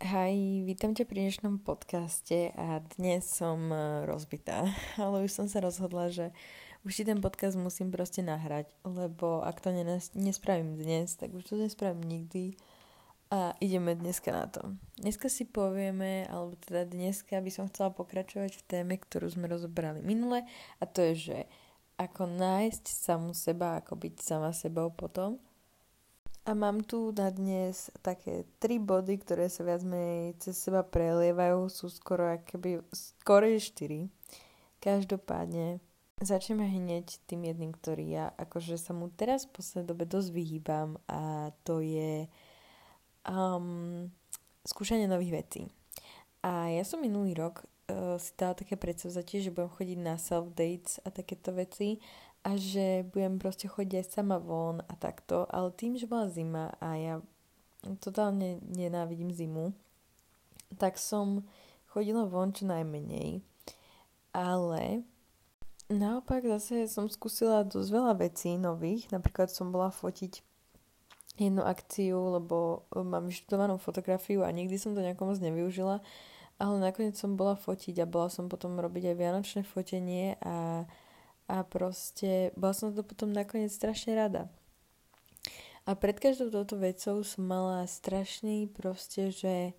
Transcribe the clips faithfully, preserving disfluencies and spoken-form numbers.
Hej, vítam ťa pri dnešnom podcaste a dnes som eh, rozbitá, ale už som sa rozhodla, že už si ten podcast musím proste nahrať, lebo ak to nenas- nespravím dnes, tak už to nespravím nikdy a ideme dneska na to. Dneska si povieme, alebo teda dneska by som chcela pokračovať v téme, ktorú sme rozobrali minule, a to je, že ako nájsť samú seba, ako byť sama sebou potom. A mám tu na dnes také tri body, ktoré sa viac menej cez seba prelievajú, sú skoro akoby, skoro je štyri. Každopádne začneme hneď tým jedným, ktorý ja akože sa mu teraz v poslednej dobe dosť vyhýbam, a to je um, skúšanie nových vecí. A ja som minulý rok uh, si dala také predsavzatie, že budem chodiť na self-dates a takéto veci a že budem proste chodiť aj sama von a takto, ale tým, že bola zima a ja totálne nenávidím zimu, tak som chodila von čo najmenej, ale naopak zase som skúsila dosť veľa vecí nových, napríklad som bola fotiť jednu akciu, lebo mám vyštudovanú fotografiu a nikdy som to nejako moc nevyužila, ale nakoniec som bola fotiť a bola som potom robiť aj vianočné fotenie a A proste bola som to potom nakoniec strašne rada. A pred každou touto vecou som mala strašný proste, že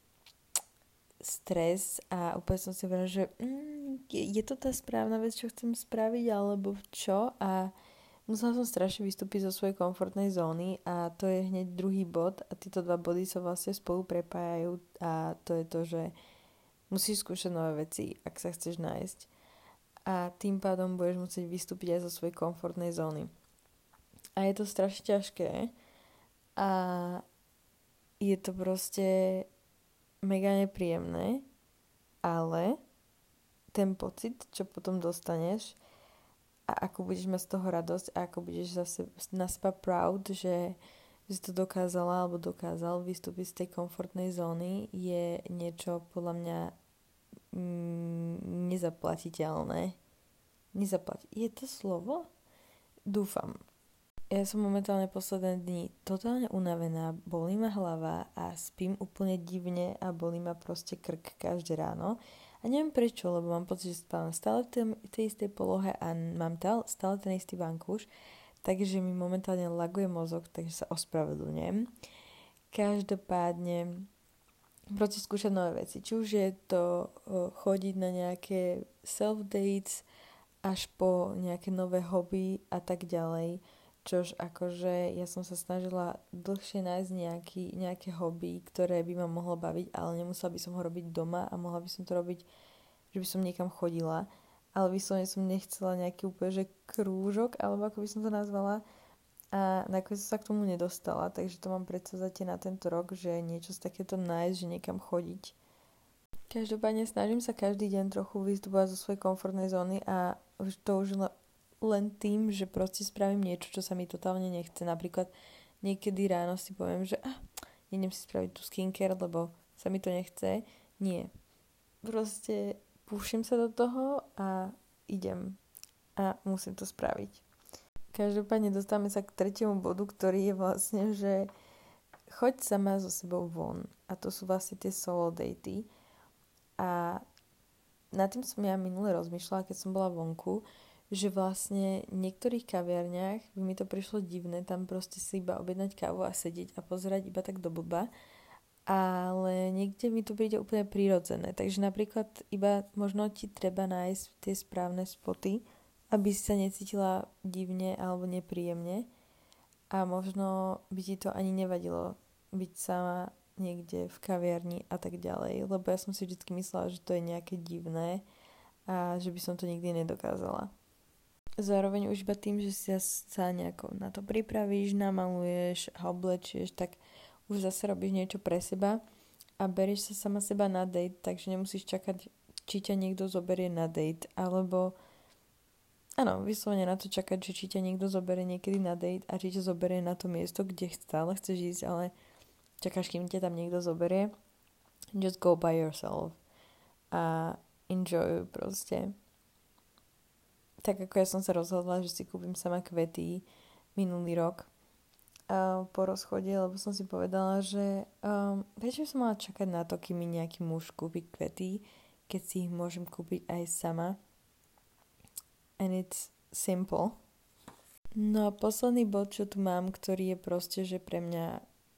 stres a úplne som si hovorila, že mm, je, je to tá správna vec, čo chcem spraviť, alebo čo? A musela som strašne vystúpiť zo svojej komfortnej zóny a to je hneď druhý bod a tieto dva body sa vlastne spolu prepájajú a to je to, že musíš skúšať nové veci, ak sa chceš nájsť. A tým pádom budeš musieť vystúpiť aj zo svojej komfortnej zóny. A je to strašne ťažké a je to proste mega nepríjemné, ale ten pocit, čo potom dostaneš a ako budeš mať z toho radosť a ako budeš zase na seba proud, že, že si to dokázala alebo dokázal vystúpiť z tej komfortnej zóny, je niečo podľa mňa Mm, nezaplatiteľné. Nezaplati. Je to slovo? Dúfam. Ja som momentálne posledné dni totálne unavená, bolí ma hlava a spím úplne divne a bolí ma proste krk každé ráno. A neviem prečo, lebo mám pocit, že spávam stále v tej, tej istej polohe a mám stále ten istý vankúš, takže mi momentálne laguje mozog, takže sa ospravedlňujem. Každopádne proste skúšať nové veci. Či už je to uh, chodiť na nejaké self-dates až po nejaké nové hobby a tak ďalej. Čož akože ja som sa snažila dlhšie nájsť nejaký, nejaké hobby, ktoré by ma mohlo baviť, ale nemusela by som ho robiť doma a mohla by som to robiť, že by som niekam chodila. Ale vyslovene som nechcela nejaký úplne že krúžok, alebo ako by som to nazvala. A nakoniec som sa k tomu nedostala, takže to mám predsavzatie na tento rok, že niečo z takéto nájsť, že niekam chodiť. Každopádne snažím sa každý deň trochu vystúpať zo svojej komfortnej zóny a to už len tým, že proste spravím niečo, čo sa mi totálne nechce. Napríklad niekedy ráno si poviem, že ah, idem si spraviť tú skincare, lebo sa mi to nechce. Nie. Proste púšim sa do toho a idem. A musím to spraviť. Každopádne dostávame sa k tretiemu bodu, ktorý je vlastne, že choď sama so sebou von. A to sú vlastne tie solo daty. A nad tým som ja minule rozmýšľala, keď som bola vonku, že vlastne v niektorých kaviarniach by mi to prišlo divné, tam proste si iba objednať kávu a sedieť a pozerať iba tak do blba. Ale niekde mi to príde úplne prirodzené. Takže napríklad iba možno ti treba nájsť tie správne spoty, aby si sa necítila divne alebo nepríjemne a možno by ti to ani nevadilo byť sama niekde v kaviarni a tak ďalej, lebo ja som si vždy myslela, že to je nejaké divné a že by som to nikdy nedokázala. Zároveň už iba tým, že si sa nejako na to pripravíš, namaluješ a oblečieš, tak už zase robíš niečo pre seba a berieš sa sama seba na date, takže nemusíš čakať, či ťa niekto zoberie na date, alebo áno, vyslovene na to čakať, že či ťa niekto zoberie niekedy na date a či ťa zoberie na to miesto, kde stále chceš ísť, ale čakáš, kým ťa tam niekto zoberie. Just go by yourself a enjoy proste. Tak ako ja som sa rozhodla, že si kúpim sama kvety minulý rok uh, po rozchode, lebo som si povedala, že um, prečo som mala čakať na to, kým mi nejaký muž kúpi kvety, keď si ich môžem kúpiť aj sama. And it's simple. No a posledný bod, čo tu mám, ktorý je proste, že pre mňa,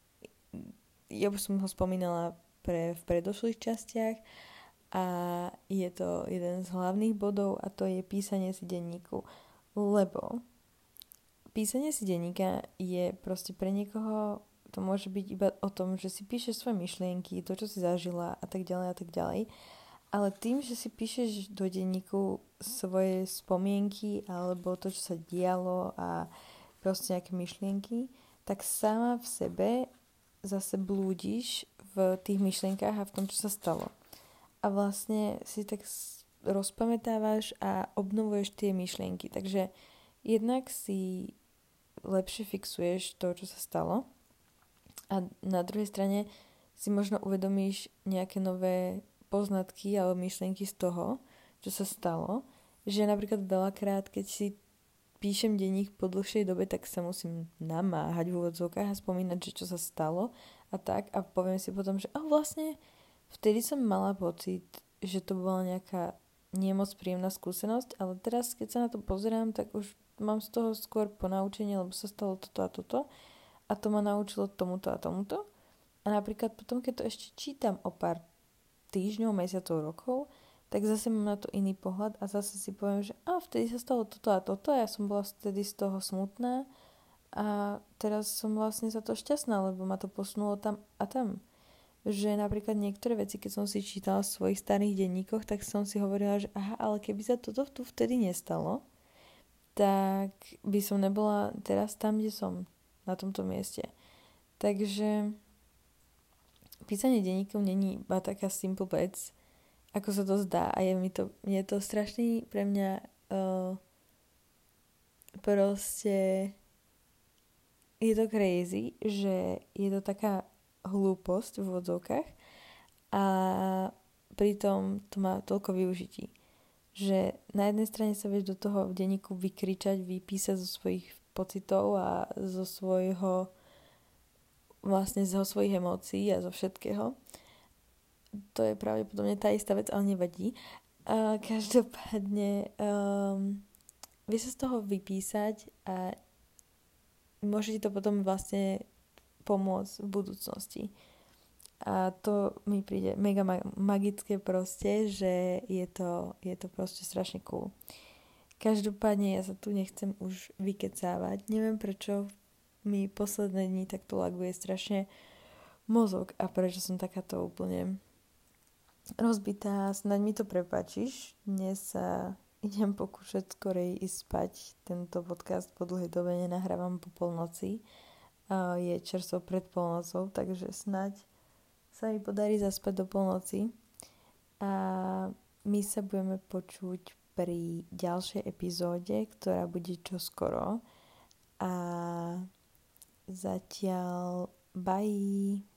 ja už som ho spomínala pre, v predošlých častiach a je to jeden z hlavných bodov a to je písanie si denníku. Lebo písanie si denníka je proste pre niekoho, to môže byť iba o tom, že si píšeš svoje myšlienky, to, čo si zažila a tak ďalej a tak ďalej. Ale tým, že si píšeš do denníku svoje spomienky alebo to, čo sa dialo a proste nejaké myšlienky, tak sama v sebe zase blúdiš v tých myšlienkách a v tom, čo sa stalo. A vlastne si tak rozpamätávaš a obnovuješ tie myšlienky. Takže jednak si lepšie fixuješ to, čo sa stalo a na druhej strane si možno uvedomíš nejaké nové poznatky alebo myšlienky z toho, čo sa stalo, že napríklad veľakrát, keď si píšem denník po dlhšej dobe, tak sa musím namáhať v úvodzovkách a spomínať, že čo sa stalo a tak a poviem si potom, že oh, vlastne vtedy som mala pocit, že to bola nejaká nemoc príjemná skúsenosť, ale teraz, keď sa na to pozerám, tak už mám z toho skôr ponaučenie, lebo sa stalo toto a toto a to ma naučilo tomuto a tomuto a napríklad potom, keď to ešte čítam o pár týždňov, mesiacov, rokov, tak zase mám na to iný pohľad a zase si poviem, že a vtedy sa stalo toto a toto a ja som bola vtedy z toho smutná a teraz som vlastne za to šťastná, lebo ma to posunulo tam a tam. Že napríklad niektoré veci, keď som si čítala v svojich starých denníkoch, tak som si hovorila, že aha, ale keby sa toto tu vtedy nestalo, tak by som nebola teraz tam, kde som, na tomto mieste. Takže písanie denníkov není iba taká simple vec, ako sa to zdá a je mi to, je to strašný pre mňa uh, proste je to crazy, že je to taká hlúposť v odzovkách a pritom to má toľko využití, že na jednej strane sa vieš do toho v denníku vykričať, vypísať zo svojich pocitov a zo svojho vlastne zo svojich emócií a zo všetkého. To je pravdepodobne tá istá vec, ale nevadí. A každopádne um, vie sa z toho vypísať a môže ti to potom vlastne pomôcť v budúcnosti. A to mi príde mega magické proste, že je to, je to proste strašne cool. Každopádne ja sa tu nechcem už vykecávať. Neviem prečo mi posledné dni takto laguje strašne mozog a prečo som takáto úplne rozbitá. Snaď mi to prepáčiš. Dnes sa idem pokúšať skorej ísť spať. Tento podcast po dlhej dobe nenahrávam po polnoci. Je čerstvo pred polnocou, takže snaď sa mi podarí zaspať do polnoci. A my sa budeme počuť pri ďalšej epizóde, ktorá bude čoskoro. A zatiaľ bye.